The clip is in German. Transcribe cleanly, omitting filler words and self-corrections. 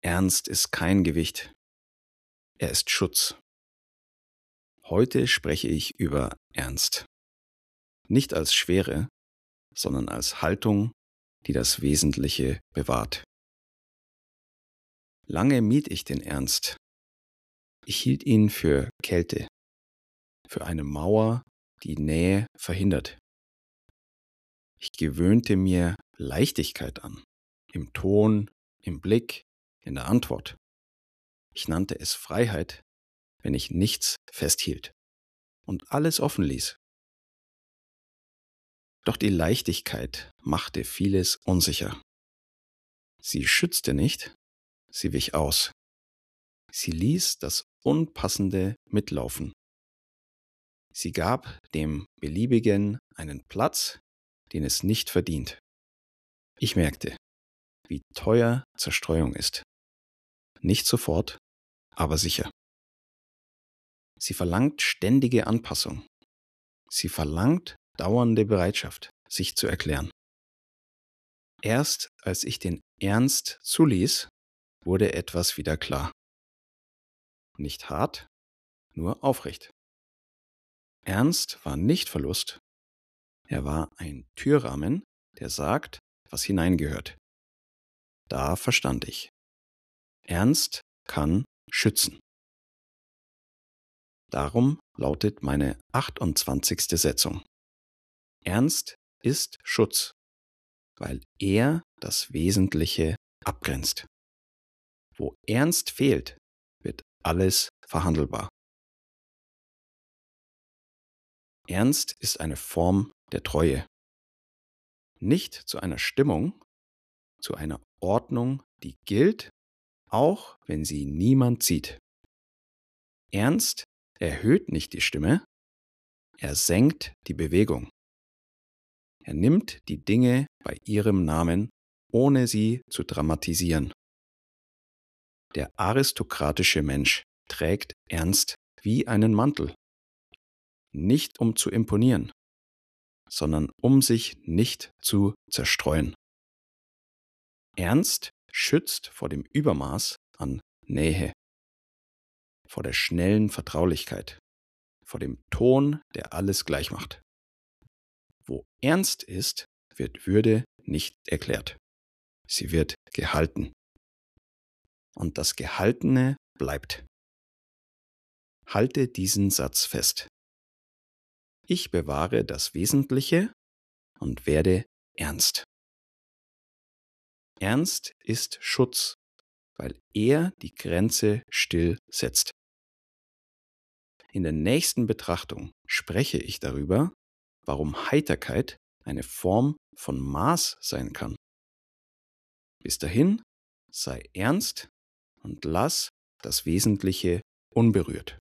Ernst ist kein Gewicht, er ist Schutz. Heute spreche ich über Ernst. Nicht als Schwere, sondern als Haltung, die das Wesentliche bewahrt. Lange mied ich den Ernst. Ich hielt ihn für Kälte, für eine Mauer, die Nähe verhindert. Ich gewöhnte mir Leichtigkeit an, im Ton, im Blick, in der Antwort. Ich nannte es Freiheit, wenn ich nichts festhielt und alles offen ließ. Doch die Leichtigkeit machte vieles unsicher. Sie schützte nicht, sie wich aus. Sie ließ das Unpassende mitlaufen. Sie gab dem Beliebigen einen Platz, den es nicht verdient. Ich merkte, wie teuer Zerstreuung ist. Nicht sofort, aber sicher. Sie verlangt ständige Anpassung. Sie verlangt dauernde Bereitschaft, sich zu erklären. Erst als ich den Ernst zuließ, wurde etwas wieder klar. Nicht hart, nur aufrecht. Ernst war nicht Verlust. Er war ein Türrahmen, der sagt, was hineingehört. Da verstand ich. Ernst kann schützen. Darum lautet meine 28. Setzung. Ernst ist Schutz, weil er das Wesentliche abgrenzt. Wo Ernst fehlt, wird alles verhandelbar. Ernst ist eine Form der Treue. Nicht zu einer Stimmung, zu einer Ordnung, die gilt, auch wenn sie niemand sieht. Ernst erhöht nicht die Stimme, er senkt die Bewegung. Er nimmt die Dinge bei ihrem Namen, ohne sie zu dramatisieren. Der aristokratische Mensch trägt Ernst wie einen Mantel. Nicht um zu imponieren, sondern um sich nicht zu zerstreuen. Ernst schützt vor dem Übermaß an Nähe, vor der schnellen Vertraulichkeit, vor dem Ton, der alles gleich macht. Wo Ernst ist, wird Würde nicht erklärt. Sie wird gehalten. Und das Gehaltene bleibt. Halte diesen Satz fest. Ich bewahre das Wesentliche und werde ernst. Ernst ist Schutz, weil er die Grenze still setzt. In der nächsten Betrachtung spreche ich darüber, warum Heiterkeit eine Form von Maß sein kann. Bis dahin sei ernst und lass das Wesentliche unberührt.